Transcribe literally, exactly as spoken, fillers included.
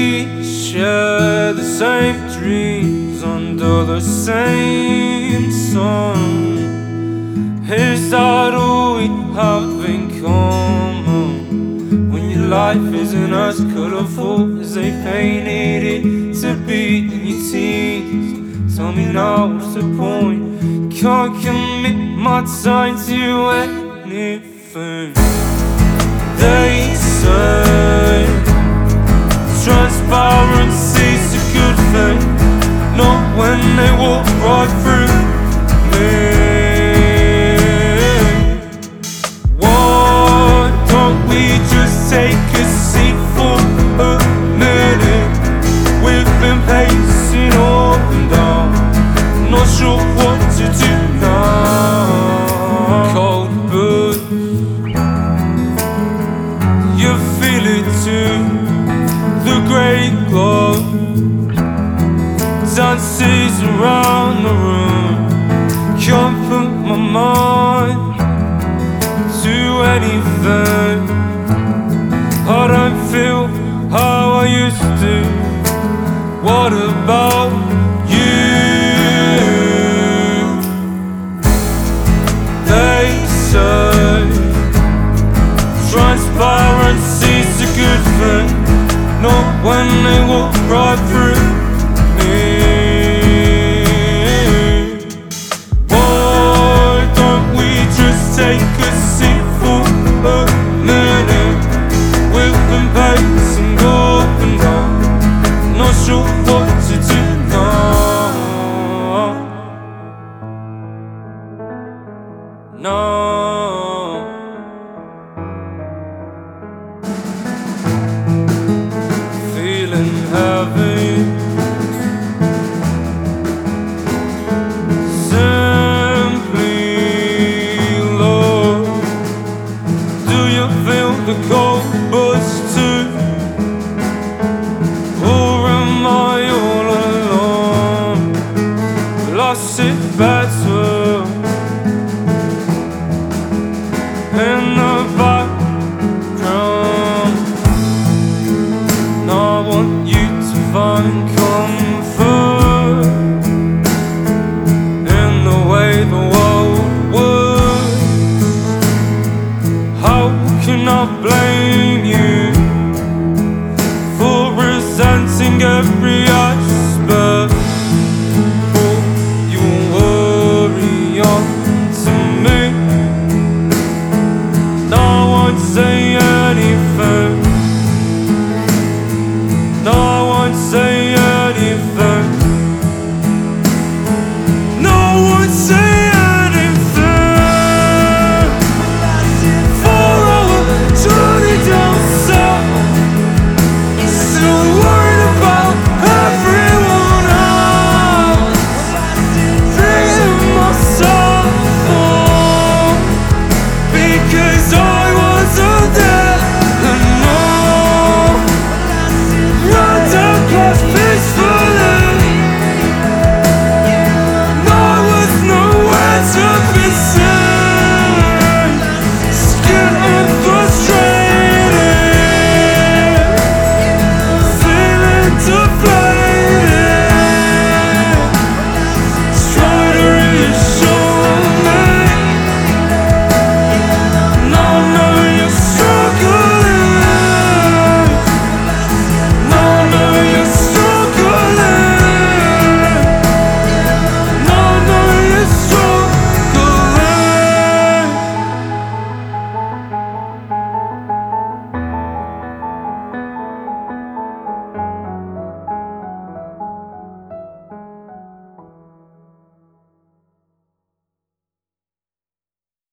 share the same dreams under the same sun. Is that all we have in common? When your life isn't as colourful as they painted it to be in your teens, tell me now what's the point? Can't commit my time to anything. They say transparency's a good thing, not when they walk right through me. Why don't we just take a seat for a minute? We've been pacing up and down, not sure what to do now. Cold bird, you feel it too. The great glow dances around the room. Can't put my mind to anything. I don't feel how I used to. What about you? They say transparency's a good thing, not when they walk right through me. Why don't we just take a seat for a minute? We've been pacing up and down, not sure what to do now. No. Feeling heavy, simply love. Do you feel the cold burst too? Or am I all alone? Will I sit better in the background? I want you to find comfort in the way the world works. How can I blame you for resenting every